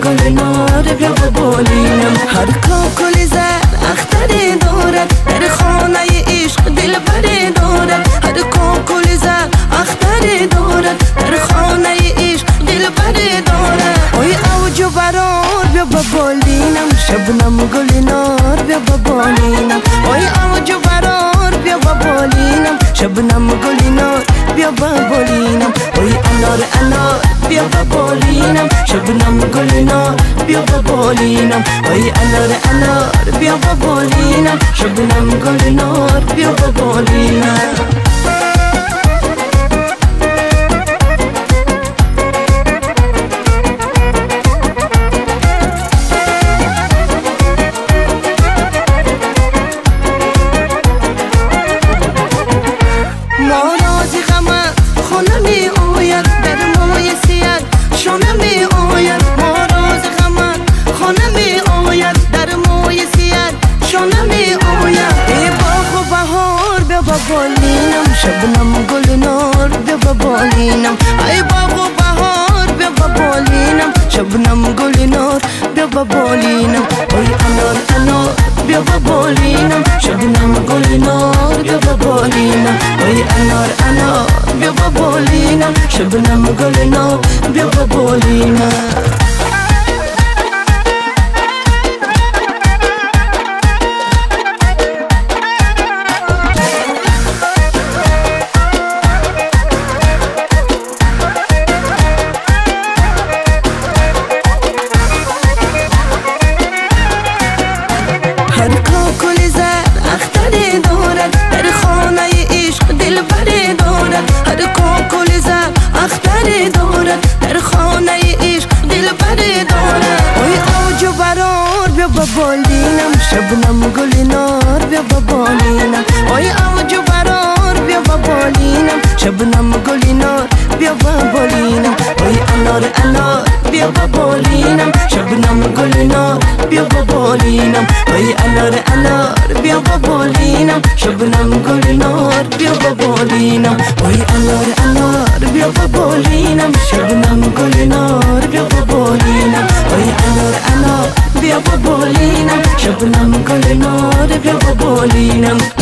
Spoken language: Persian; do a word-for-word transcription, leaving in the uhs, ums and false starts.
گل نار بیا ببالینم. هر کاکل زد اختری دارد در خانه عشق دل بری دارد. هر کاکل زد اختری دارد در خانه عشق دل بری دارد. اوی اوج و برار بیا ببالینم. شبنم گل نار بیا ببالینم. اوی اوج و برار بیا ببالینم. شبنم گل نار بیا ببالینم. اوی انار انار بیا ببالینم. شبنم گل نار بیا ببالینم. اوی انار انار بیا ببالینم. شبنم گل نار بیا ببالینم. شبنم گل نار بیا ببالینم. ای باغ و بهار بیا ببالینم. شبنم گل نار بیا ببالینم. ای انار انار بیا ببالینم. شبنم گل نار بیا ببالینم. ای انار انار بیا ببالینم. شبنم گل نار بیا ببالینم. هر کاکل زد اختری دارد در خانه عشق دل بری دارد. هر کاکل زد اختری دارد در خانه عشق دل بری دارد. اوی اوج و برار بیا ببالینم. شبنم گل نار بیا ببالینم. اوی اوج و برار بیا ببالینم. شبنم گل نار بیا ببالینم. اوی انار انار بیا ببالینم. شبنم گل نار بیا ببالینم. اوی انار انار بیا ببالینم. شبنم گل نار بیا ببالینم. اوی انار انار بیا ببالینم. شبنم گل نار بیا ببالینم. اوی انار انار بیا ببالینم. شبنم گل نار بیا ببالینم.